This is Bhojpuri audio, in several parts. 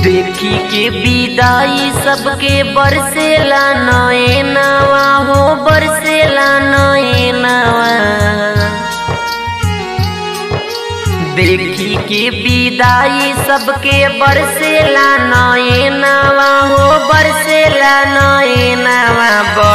देखी के विदाई सबके बरसेला नयनवा हो बरसेला नयनवा। देखी के विदाई सबके बरसेला नयनवा हो बरसेला नयनवा।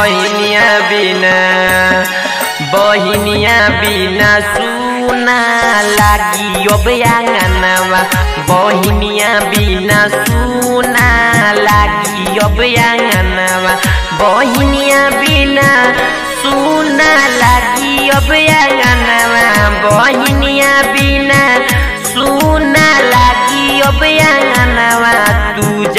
बहिनिया बिना सुना लागी अब आंगनवा। बहिनिया बिना सुना लागी अब आंगनवा। बहिनिया बिना सुना लागी अब आंगनवा। बहिनिया बिना सुना लागी अब आंगनवा। तू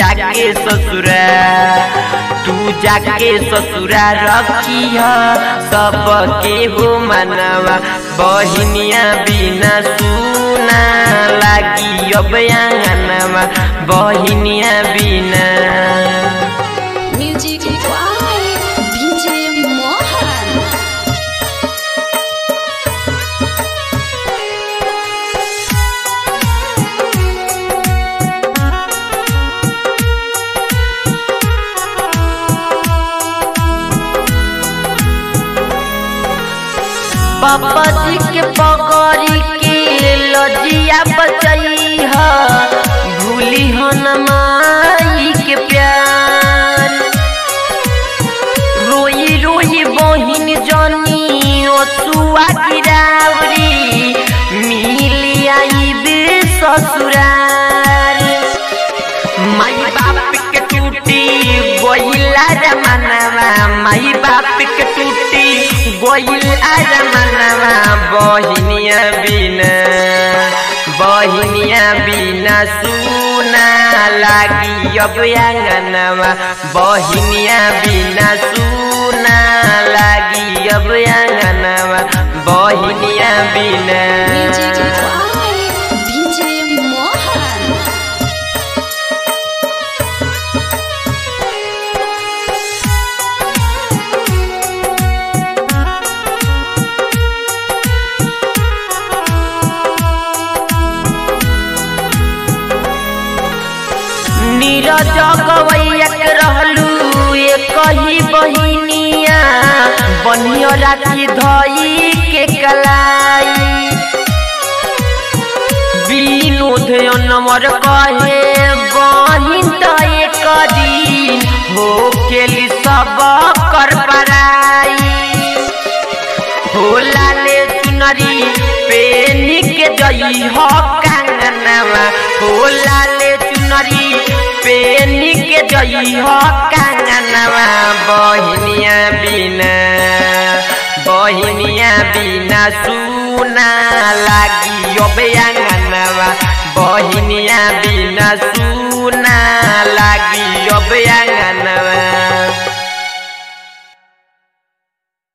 जाके ससुरा रखिह सबके हो मनवा। बहिनिया बिना सुना लागी अब आंगनवा। बहिनिया बिना म्यूजिक बाय डीजे मोहन। पापा जी के पगड़ी के लजिया बचैह भूली न माई के प्यार। रोई रोई बहिन जनी ओसुआ गिरावरी मिली आईब ससुरार। माई बाप के टूटी गोइला रमनवा। माई बाप के टूटी गोइला रमनवा। बहिनिया बिना सुना लागी अब आंगनवा। बहिनिया बिना सुना लागी अब आंगनवा। बहिनिया बिना music by DJ Mohan. Neeraj गवैया के रहलू एक ही बहिनिया। बनियो राखी धई के कलाई। विनोद नंबर कहे बहिन त एक दिन हो केली सब कर पराई। होला ले चुनरी पेनी के जई हो कांगनवा। होला ले चुनरी पेनी के जई हो कांगनवा। बहिनिया बिना सुना लागी अब आंगनवा। बहिनिया बिना सुना लागी अब आंगनवा।